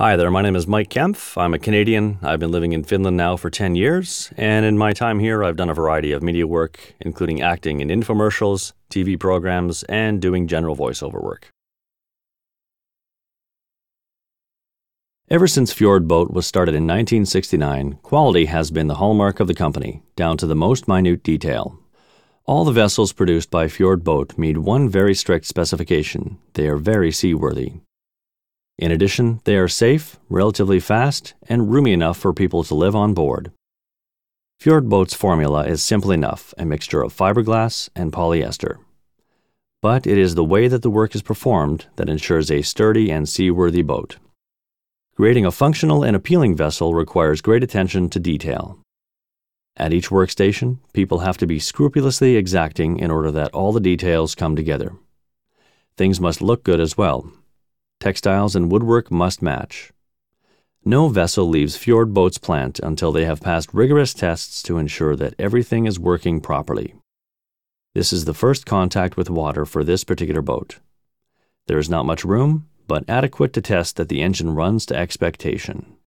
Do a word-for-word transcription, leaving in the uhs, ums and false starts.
Hi there, my name is Mike Kempf. I'm a Canadian. I've been living in Finland now for ten years, and in my time here, I've done a variety of media work, including acting in infomercials, T V programs, and doing general voiceover work. Ever since Fjord Boat was started in nineteen sixty-nine, quality has been the hallmark of the company, down to the most minute detail. All the vessels produced by Fjord Boat meet one very strict specification: they are very seaworthy. In addition, they are safe, relatively fast, and roomy enough for people to live on board. Fjord Boat's formula is simple enough, a mixture of fiberglass and polyester. But it is the way that the work is performed that ensures a sturdy and seaworthy boat. Creating a functional and appealing vessel requires great attention to detail. At each workstation, people have to be scrupulously exacting in order that all the details come together. Things must look good as well. Textiles and woodwork must match. No vessel leaves Fjord Boat's plant until they have passed rigorous tests to ensure that everything is working properly. This is the first contact with water for this particular boat. There is not much room, but adequate to test that the engine runs to expectation.